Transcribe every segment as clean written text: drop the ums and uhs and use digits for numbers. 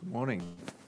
Morning.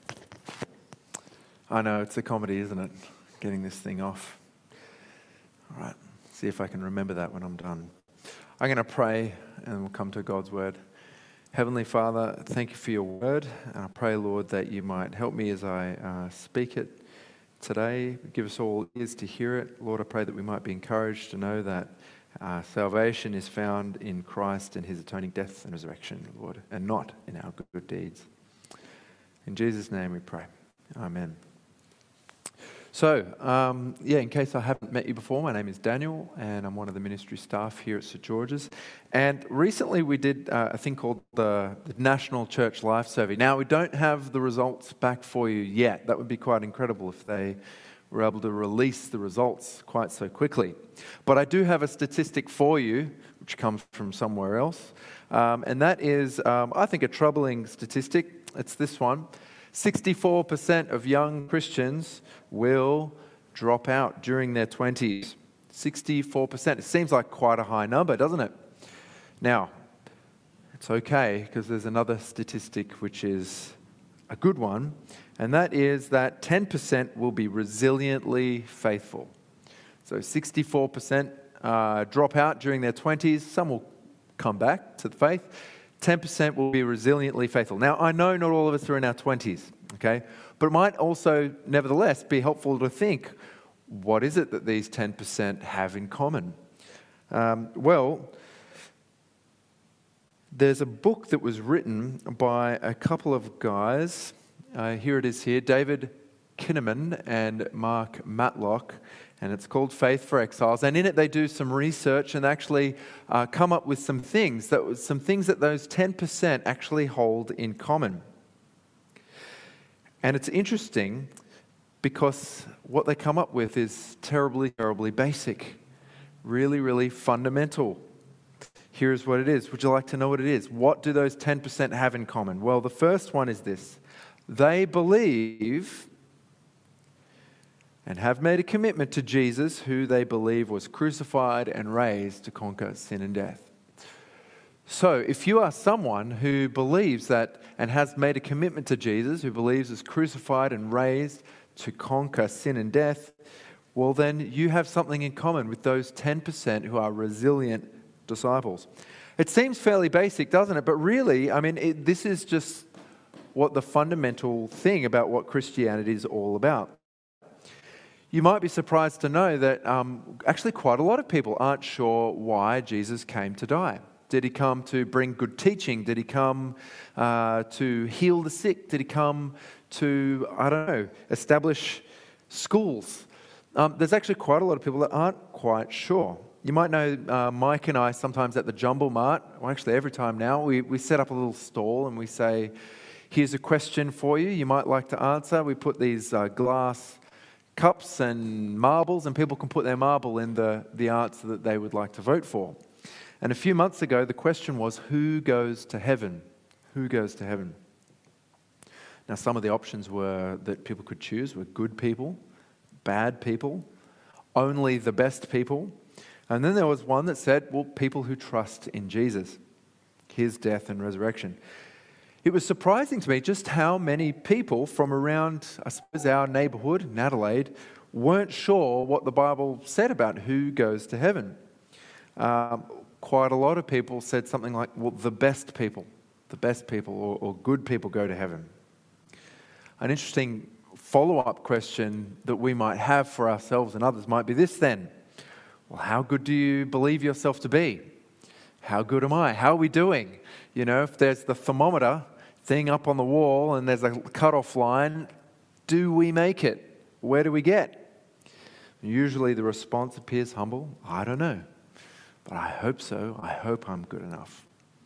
I know, it's a comedy, isn't it? Getting this thing off. All right, see if I can remember that when I'm done. I'm going to pray and we'll come to God's word. Heavenly Father, thank you for your word. And I pray, Lord, that you might help me as I speak it today. Give us all ears to hear it. Lord, I pray that we might be encouraged to know that salvation is found in Christ and his atoning death and resurrection, Lord, and not in our good deeds. In Jesus' name we pray. Amen. So, in case I haven't met you before, my name is Daniel and I'm one of the ministry staff here at St. George's. And recently we did a thing called the National Church Life Survey. Now, we don't have the results back for you yet. That would be quite incredible if they were able to release the results quite so quickly. But I do have a statistic for you, which comes from somewhere else. And that is, I think, a troubling statistic. It's this one. 64% of young Christians will drop out during their 20s. 64%. It seems like quite a high number, doesn't it? Now, it's okay because there's another statistic which is a good one, and that is that 10% will be resiliently faithful. So 64% drop out during their 20s. Some will come back to the faith. 10% will be resiliently faithful. Now, I know not all of us are in our 20s, okay? But it might also, nevertheless, be helpful to think, what is it that these 10% have in common? There's a book that was written by a couple of guys. Here it is here, David Kinnaman and Mark Matlock. And it's called Faith for Exiles. And in it, they do some research and actually come up with some things that those 10% actually hold in common. And it's interesting because what they come up with is terribly, terribly basic, really, really fundamental. Here's what it is. Would you like to know what it is? What do those 10% have in common? Well, the first one is this. They believe and have made a commitment to Jesus, who they believe was crucified and raised to conquer sin and death. So, if you are someone who believes that and has made a commitment to Jesus, who believes is crucified and raised to conquer sin and death, well then you have something in common with those 10% who are resilient disciples. It seems fairly basic, doesn't it? But really, this is just what the fundamental thing about what Christianity is all about. You might be surprised to know that actually quite a lot of people aren't sure why Jesus came to die. Did he come to bring good teaching? Did he come to heal the sick? Did he come to, establish schools? There's actually quite a lot of people that aren't quite sure. You might know Mike and I sometimes at the Jumble Mart, well actually every time now, we set up a little stall and we say, here's a question for you you might like to answer. We put these glass cups and marbles, and people can put their marble in the answer that they would like to vote for. And a few months ago, the question was, who goes to heaven? Who goes to heaven? Now, some of the options that people could choose were good people, bad people, only the best people. And then there was one that said, well, people who trust in Jesus, his death and resurrection. It was surprising to me just how many people from around, I suppose, our neighbourhood in Adelaide weren't sure what the Bible said about who goes to heaven. Quite a lot of people said something like, well, the best people or good people go to heaven. An interesting follow-up question that we might have for ourselves and others might be this then. Well, how good do you believe yourself to be? How good am I? How are we doing? If there's the thermometer thing up on the wall and there's a cutoff line, do we make it? Where do we get? Usually the response appears humble. I don't know, but I hope so. I hope I'm good enough.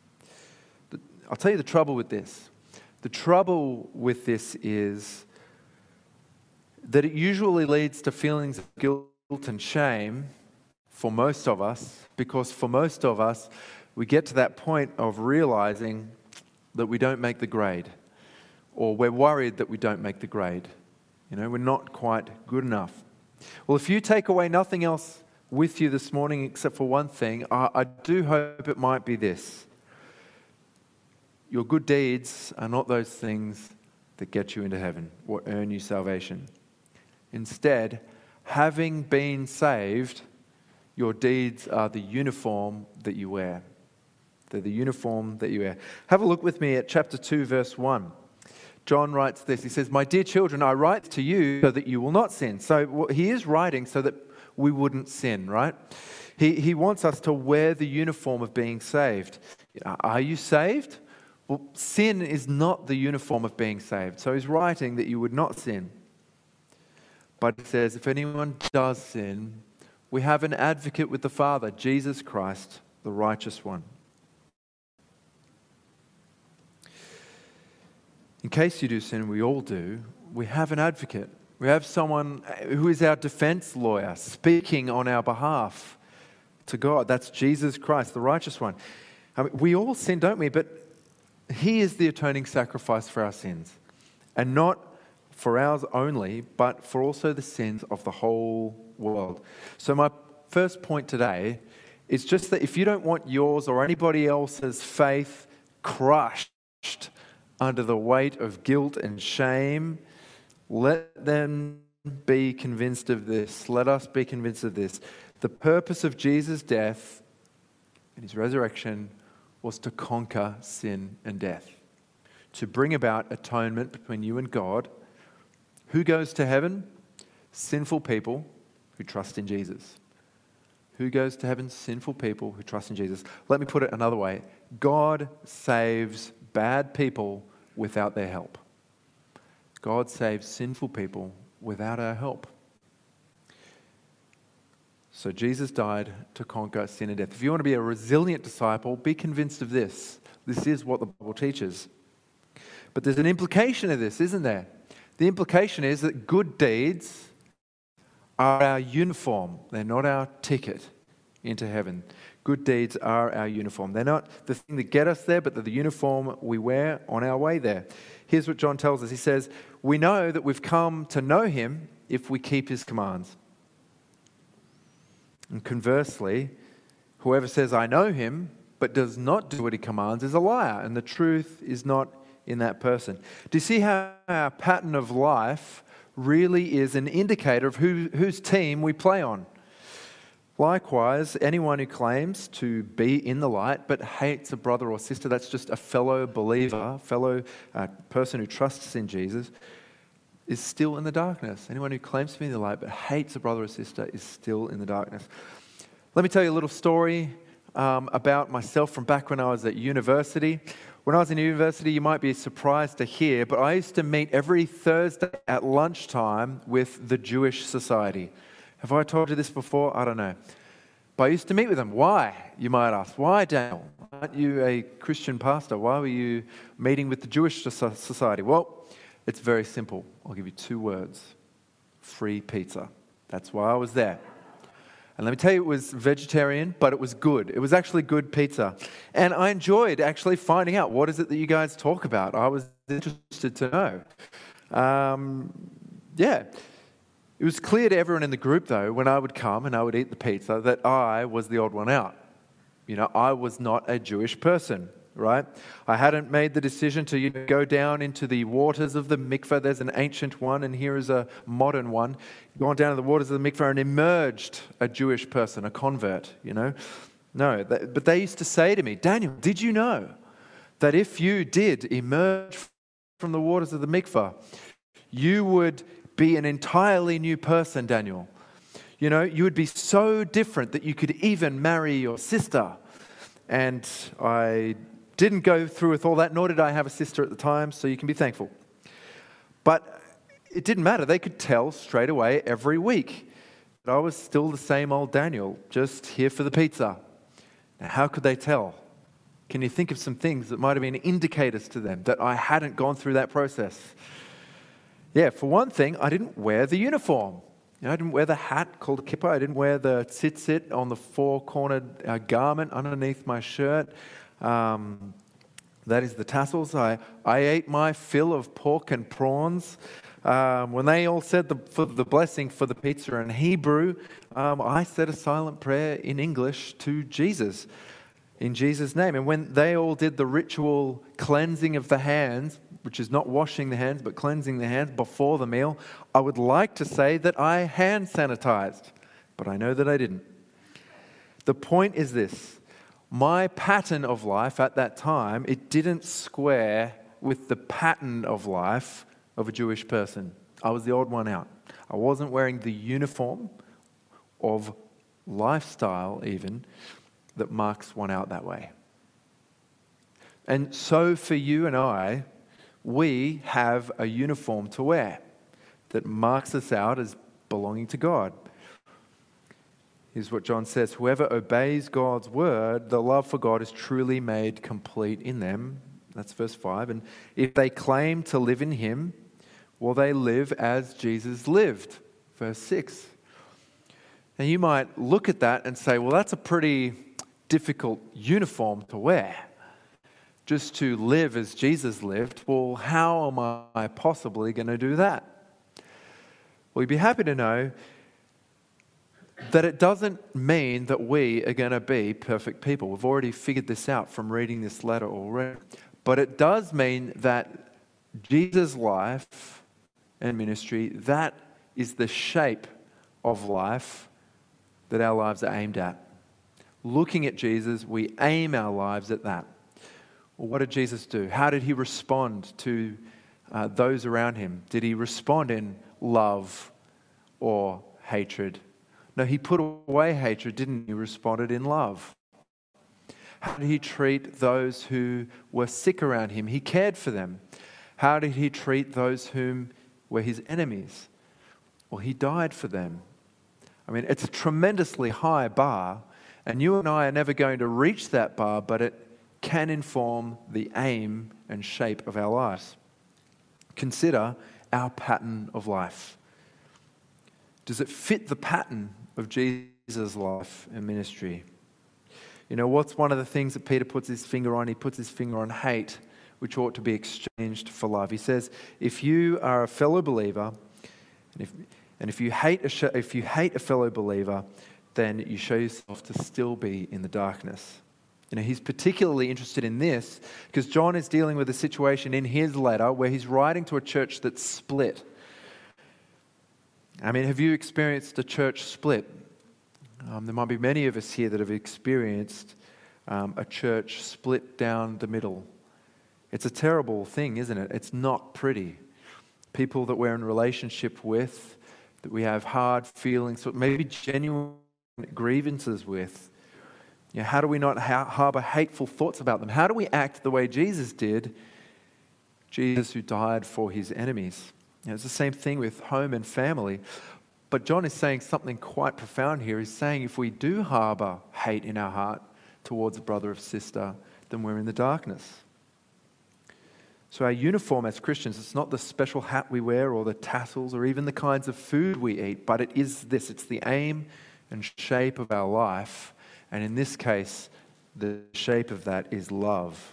I'll tell you the trouble with this. The trouble with this is that it usually leads to feelings of guilt and shame for most of us, because for most of us, we get to that point of realizing that we don't make the grade, or we're worried that we don't make the grade. We're not quite good enough. Well, if you take away nothing else with you this morning except for one thing, I do hope it might be this. Your good deeds are not those things that get you into heaven or earn you salvation. Instead, having been saved, your deeds are the uniform that you wear. They're the uniform that you wear. Have a look with me at chapter 2, verse 1. John writes this. He says, "My dear children, I write to you so that you will not sin." So he is writing so that we wouldn't sin, right? He wants us to wear the uniform of being saved. Are you saved? Well, sin is not the uniform of being saved. So he's writing that you would not sin. But he says, if anyone does sin, we have an advocate with the Father, Jesus Christ, the righteous one. In case you do sin, we all do, we have an advocate. We have someone who is our defense lawyer speaking on our behalf to God. That's Jesus Christ, the righteous one. I mean, we all sin, don't we? But he is the atoning sacrifice for our sins. And not for ours only, but for also the sins of the whole world. So my first point today is just that if you don't want yours or anybody else's faith crushed under the weight of guilt and shame, let them be convinced of this. Let us be convinced of this. The purpose of Jesus' death and his resurrection was to conquer sin and death, to bring about atonement between you and God. Who goes to heaven? Sinful people who trust in Jesus. Who goes to heaven? Sinful people who trust in Jesus. Let me put it another way. God saves bad people without their help. God saves sinful people without our help. So Jesus died to conquer sin and death. If you want to be a resilient disciple, be convinced of this. This is what the Bible teaches. But there's an implication of this, isn't there? The implication is that good deeds are our uniform. They're not our ticket into heaven. Good deeds are our uniform. They're not the thing that get us there, but they're the uniform we wear on our way there. Here's what John tells us. He says, we know that we've come to know him if we keep his commands. And conversely, whoever says, I know him, but does not do what he commands is a liar, and the truth is not in that person. Do you see how our pattern of life really is an indicator of whose team we play on? Likewise, anyone who claims to be in the light but hates a brother or sister, that's just a fellow believer, fellow person who trusts in Jesus, is still in the darkness. Anyone who claims to be in the light but hates a brother or sister is still in the darkness. Let me tell you a little story about myself from back when I was at university. When I was in university, you might be surprised to hear, but I used to meet every Thursday at lunchtime with the Jewish Society. Have I told you this before? I don't know. But I used to meet with them. Why, you might ask? Why, Daniel? Aren't you a Christian pastor? Why were you meeting with the Jewish Society? Well, it's very simple. I'll give you 2 words. Free pizza. That's why I was there. And let me tell you, it was vegetarian, but it was good. It was actually good pizza. And I enjoyed actually finding out, what is it that you guys talk about? I was interested to know. It was clear to everyone in the group, though, when I would come and I would eat the pizza, that I was the odd one out. You know, I was not a Jewish person, right? I hadn't made the decision to go down into the waters of the mikveh. There's an ancient one, and here is a modern one. Gone down to the waters of the mikveh and emerged a Jewish person, a convert, you know. No, but they used to say to me, Daniel, did you know that if you did emerge from the waters of the mikveh, you would be an entirely new person, Daniel? You know, you would be so different that you could even marry your sister. And I didn't go through with all that, nor did I have a sister at the time, so you can be thankful. But it didn't matter. They could tell straight away every week that I was still the same old Daniel, just here for the pizza. Now, how could they tell? Can you think of some things that might have been indicators to them that I hadn't gone through that process? Yeah, for one thing, I didn't wear the uniform. You know, I didn't wear the hat called a kippah. I didn't wear the tzitzit on the 4-cornered garment underneath my shirt. That is the tassels. I ate my fill of pork and prawns. When they all said the blessing for the pizza in Hebrew, I said a silent prayer in English to Jesus, in Jesus' name. And when they all did the ritual cleansing of the hands which is not washing the hands, but cleansing the hands before the meal, I would like to say that I hand sanitized, but I know that I didn't. The point is this: my pattern of life at that time, it didn't square with the pattern of life of a Jewish person. I was the odd one out. I wasn't wearing the uniform of lifestyle even that marks one out that way. And so for you and I, we have a uniform to wear that marks us out as belonging to God. Here's what John says: whoever obeys God's word, the love for God is truly made complete in them. That's verse 5. And if they claim to live in him, well, they live as Jesus lived. Verse 6. Now you might look at that and say, well, that's a pretty difficult uniform to wear. Just to live as Jesus lived. Well, how am I possibly going to do that? Well, you'd be happy to know that it doesn't mean that we are going to be perfect people. We've already figured this out from reading this letter already. But it does mean that Jesus' life and ministry, that is the shape of life that our lives are aimed at. Looking at Jesus, we aim our lives at that. Well, what did Jesus do? How did he respond to those around him? Did he respond in love or hatred? No, he put away hatred, didn't he? He responded in love. How did he treat those who were sick around him? He cared for them. How did he treat those whom were his enemies? Well, he died for them. I mean, it's a tremendously high bar, and you and I are never going to reach that bar, but it can inform the aim and shape of our lives. Consider our pattern of life. Does it fit the pattern of Jesus' life and ministry? You know, what's one of the things that Peter puts his finger on? He puts his finger on hate, which ought to be exchanged for love. He says, if you are a fellow believer, and if you hate a fellow believer, then you show yourself to still be in the darkness. You know, he's particularly interested in this because John is dealing with a situation in his letter where he's writing to a church that's split. I mean, have you experienced a church split? There might be many of us here that have experienced a church split down the middle. It's a terrible thing, isn't it? It's not pretty. People that we're in relationship with, that we have hard feelings, maybe genuine grievances with. You know, how do we not harbor hateful thoughts about them? How do we act the way Jesus did? Jesus who died for his enemies. You know, it's the same thing with home and family. But John is saying something quite profound here. He's saying if we do harbor hate in our heart towards a brother or sister, then we're in the darkness. So our uniform as Christians, it's not the special hat we wear or the tassels or even the kinds of food we eat, but it is this. It's the aim and shape of our life. And in this case, the shape of that is love.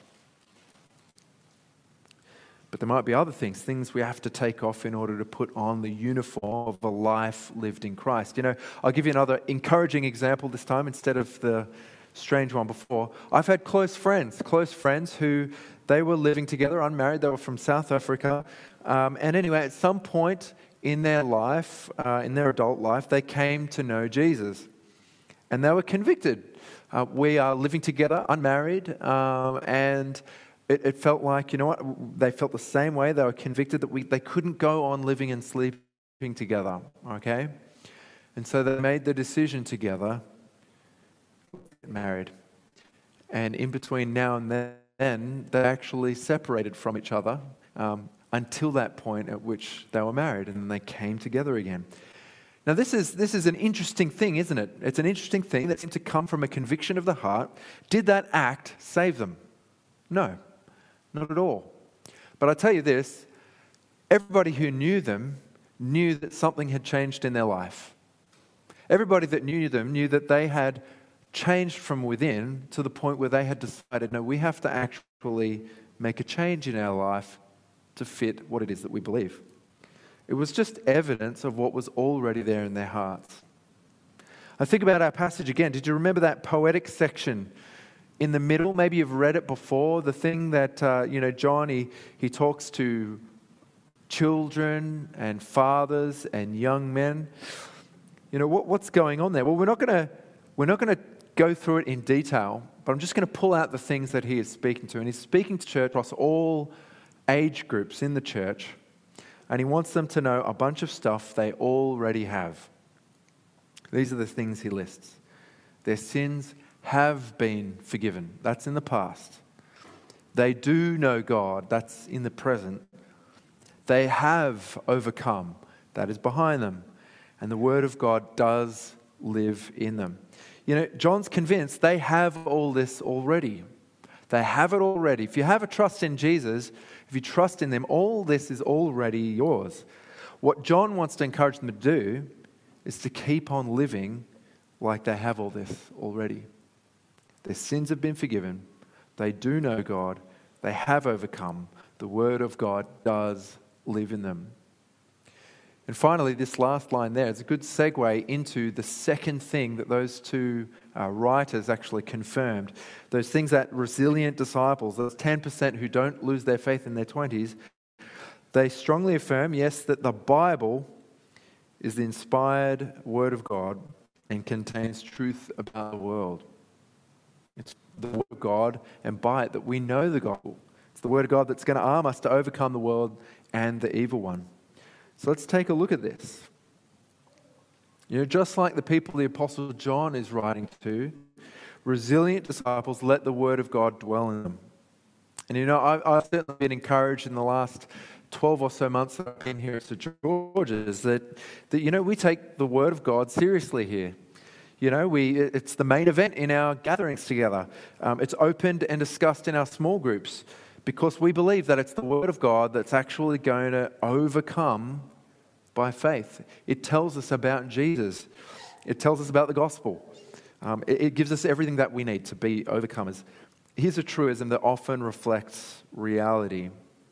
But there might be other things we have to take off in order to put on the uniform of a life lived in Christ. You know, I'll give you another encouraging example this time instead of the strange one before. I've had close friends who they were living together, unmarried. They were from South Africa. And anyway, at some point in their life, in their adult life, they came to know Jesus. And they were convicted. We are living together, unmarried, and it felt like, you know what, they felt the same way. They were convicted that they couldn't go on living and sleeping together, okay? And so they made the decision together to get married. And in between now and then, they actually separated from each other until that point at which they were married, and then they came together again. Now, this is an interesting thing, isn't it? It's an interesting thing that seemed to come from a conviction of the heart. Did that act save them? No, not at all. But I tell you this, everybody who knew them knew that something had changed in their life. Everybody that knew them knew that they had changed from within to the point where they had decided, no, we have to actually make a change in our life to fit what it is that we believe. It was just evidence of what was already there in their hearts. I think about our passage again. Did you remember that poetic section in the middle. Maybe you've read it before. The thing that, John, he talks to children and fathers and young men. What's going on there? Well, we're not going to go through it in detail, but I'm just going to pull out the things that he is speaking to. And he's speaking to church across all age groups in the church. And he wants them to know a bunch of stuff they already have. These are the things he lists. Their sins have been forgiven. That's in the past. They do know God. That's in the present. They have overcome. That is behind them. And the Word of God does live in them. John's convinced they have all this already. They have it already. If you have a trust in Jesus, if you trust in them, all this is already yours. What John wants to encourage them to do is to keep on living like they have all this already. Their sins have been forgiven. They do know God. They have overcome. The Word of God does live in them. And finally, this last line there is a good segue into the second thing that those two writers actually confirmed. Those things that resilient disciples, those 10% who don't lose their faith in their 20s, they strongly affirm, yes, that the Bible is the inspired Word of God and contains truth about the world. It's the Word of God, and by it that we know the gospel. It's the Word of God that's going to arm us to overcome the world and the evil one. So let's take a look at this. Just like the people the Apostle John is writing to, resilient disciples let the Word of God dwell in them. And I've certainly been encouraged in the last 12 or so months that I've been here at St. George's that we take the Word of God seriously here. It's the main event in our gatherings together. It's opened and discussed in our small groups because we believe that it's the Word of God that's actually going to overcome by faith. It tells us about Jesus. It tells us about the gospel. It gives us everything that we need to be overcomers. Here's a truism that often reflects reality.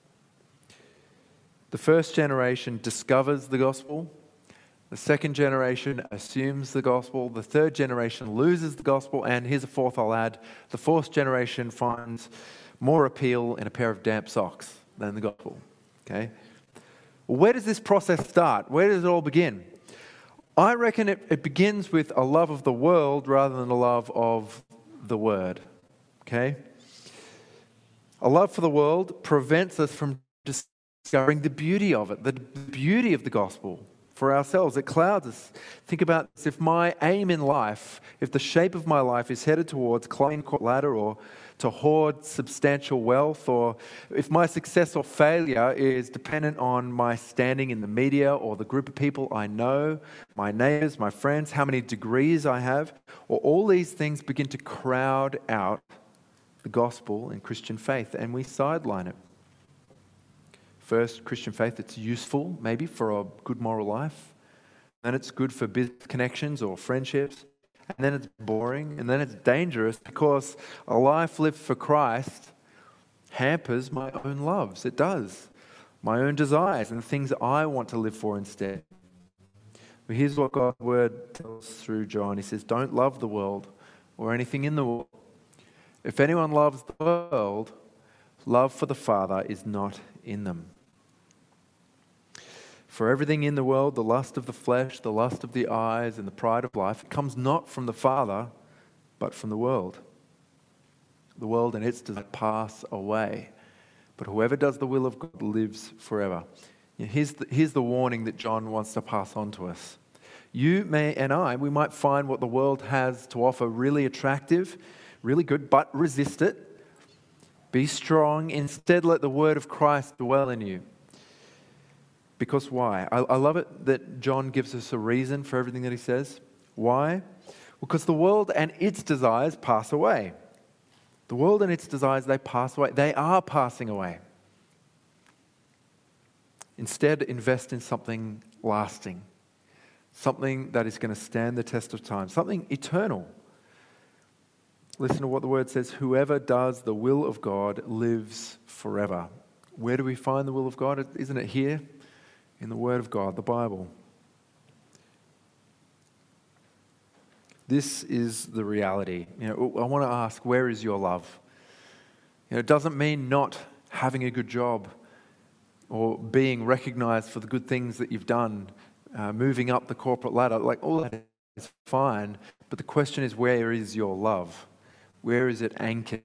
The first generation discovers the gospel. The second generation assumes the gospel. The third generation loses the gospel. And here's a fourth I'll add. The fourth generation finds more appeal in a pair of damp socks than the gospel. Okay? Well, where does this process start? Where does it all begin? I reckon it begins with a love of the world rather than a love of the Word. Okay? A love for the world prevents us from discovering the beauty of it, the beauty of the gospel for ourselves. It clouds us. Think about this. If my aim in life, if the shape of my life is headed towards climbing a ladder or to hoard substantial wealth, or if my success or failure is dependent on my standing in the media or the group of people I know, my neighbors, my friends, how many degrees I have, or all these things begin to crowd out the gospel and Christian faith, and we sideline it. First, Christian faith, it's useful maybe for a good moral life. Then it's good for business connections or friendships. And then it's boring. And then it's dangerous because a life lived for Christ hampers my own loves. It does. My own desires and the things I want to live for instead. But here's what God's word tells us through John. He says, don't love the world or anything in the world. If anyone loves the world, love for the Father is not in them. For everything in the world, the lust of the flesh, the lust of the eyes, and the pride of life, comes not from the Father, but from the world. The world and its desires pass away, but whoever does the will of God lives forever. Here's the warning that John wants to pass on to us. You we might find what the world has to offer really attractive, really good, but resist it. Be strong. Instead, let the word of Christ dwell in you. Because why? I love it that John gives us a reason for everything that he says. Why? Because the world and its desires pass away. The world and its desires, they pass away. They are passing away. Instead, invest in something lasting. Something that is going to stand the test of time. Something eternal. Listen to what the word says. Whoever does the will of God lives forever. Where do we find the will of God? Isn't it here? In the Word of God, the Bible. This is the reality. I want to ask, where is your love? It doesn't mean not having a good job or being recognized for the good things that you've done, moving up the corporate ladder. Like, all that is fine. But the question is, where is your love? Where is it anchored?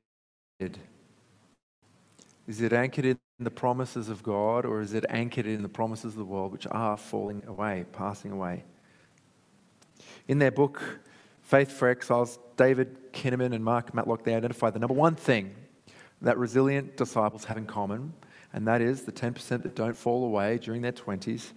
Is it anchored in the promises of God, or is it anchored in the promises of the world, which are falling away, passing away? In their book, Faith for Exiles, David Kinnaman and Mark Matlock, they identify the number one thing that resilient disciples have in common, and that is the 10% that don't fall away during their 20s.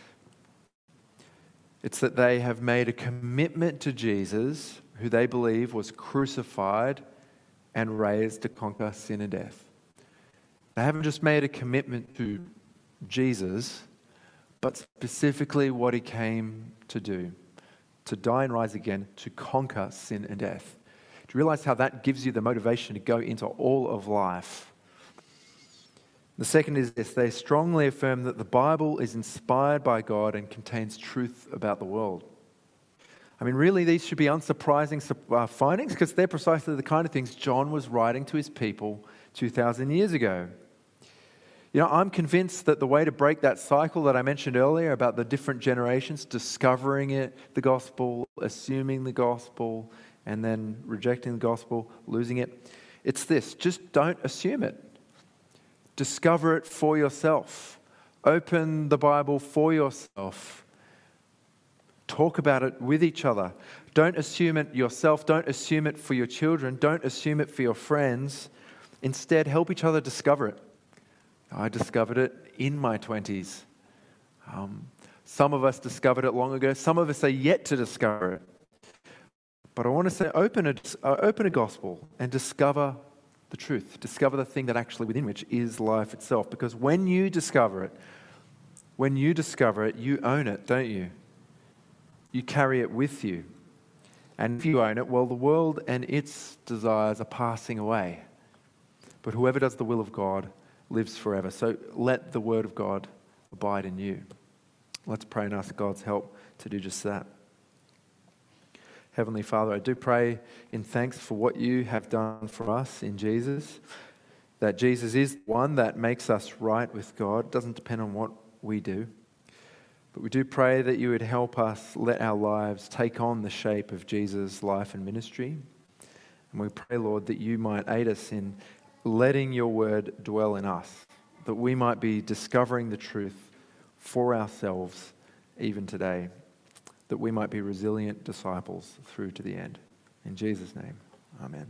It's that they have made a commitment to Jesus, who they believe was crucified and raised to conquer sin and death. They haven't just made a commitment to Jesus, but specifically what he came to do, to die and rise again, to conquer sin and death. Do you realize how that gives you the motivation to go into all of life? The second is this: they strongly affirm that the Bible is inspired by God and contains truth about the world. I mean, really, these should be unsurprising findings, because they're precisely the kind of things John was writing to his people 2,000 years ago. I'm convinced that the way to break that cycle that I mentioned earlier about the different generations discovering the gospel, assuming the gospel, and then rejecting the gospel, losing it, it's this: just don't assume it. Discover it for yourself. Open the Bible for yourself. Talk about it with each other. Don't assume it yourself. Don't assume it for your children. Don't assume it for your friends. Instead, help each other discover it. I discovered it in my 20s. Some of us discovered it long ago. Some of us are yet to discover it. But I want to say, open a gospel and discover the truth. Discover the thing that actually within which is life itself. Because when you discover it, you own it, don't you? You carry it with you. And if you own it, well, the world and its desires are passing away. But whoever does the will of God lives forever. So let the word of God abide in you. Let's pray and ask God's help to do just that. Heavenly Father, I do pray in thanks for what you have done for us in Jesus, that Jesus is the one that makes us right with God. It doesn't depend on what we do. But we do pray that you would help us let our lives take on the shape of Jesus' life and ministry. And we pray, Lord, that you might aid us in letting your word dwell in us, that we might be discovering the truth for ourselves even today, that we might be resilient disciples through to the end. In Jesus' name, amen.